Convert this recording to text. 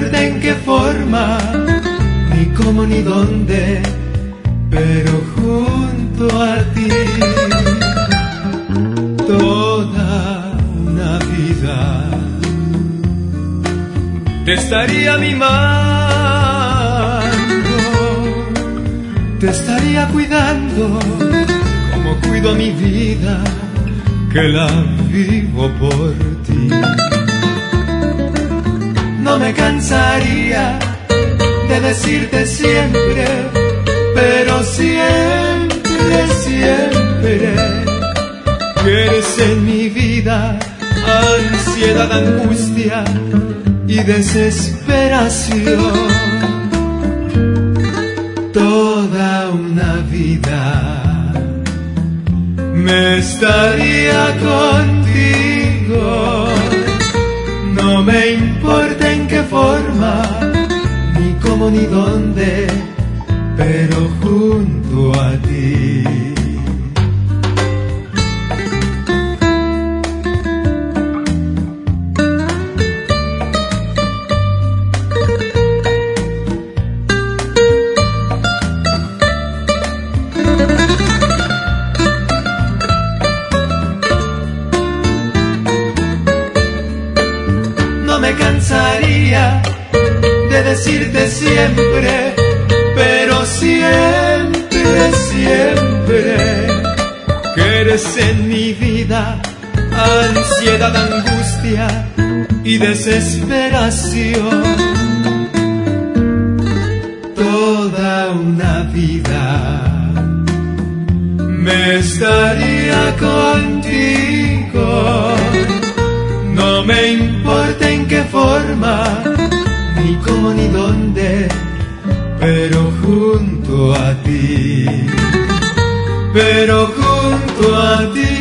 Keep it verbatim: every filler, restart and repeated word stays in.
importa en qué forma, ni cómo ni dónde, pero junto a ti toda una vida te estaría mimando, te estaría cuidando como cuido a mi vida, que la vivo por ti. No me cansaría de decirte siempre, pero siempre, siempre, que eres en mi vida ansiedad, angustia y desesperación. Toda una vida me estaría contigo, no me importa en qué forma, ni cómo ni dónde, pero junto a ti. No me cansaría de decirte siempre, pero siempre, siempre, que eres en mi vida ansiedad, angustia y desesperación. Toda una vida me estaría contigo, no me importa en qué forma, ni cómo ni dónde, pero junto a ti, pero junto a ti.